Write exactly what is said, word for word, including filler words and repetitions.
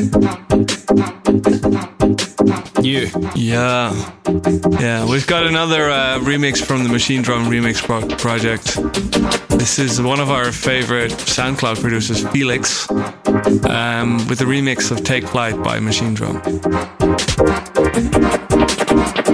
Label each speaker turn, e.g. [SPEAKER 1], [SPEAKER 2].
[SPEAKER 1] You.
[SPEAKER 2] Yeah. Yeah, we've got another uh, remix from the Machine Drum Remix pro- project. This is one of our favorite SoundCloud producers, Felix, um, with the remix of Take Flight by Machine Drum.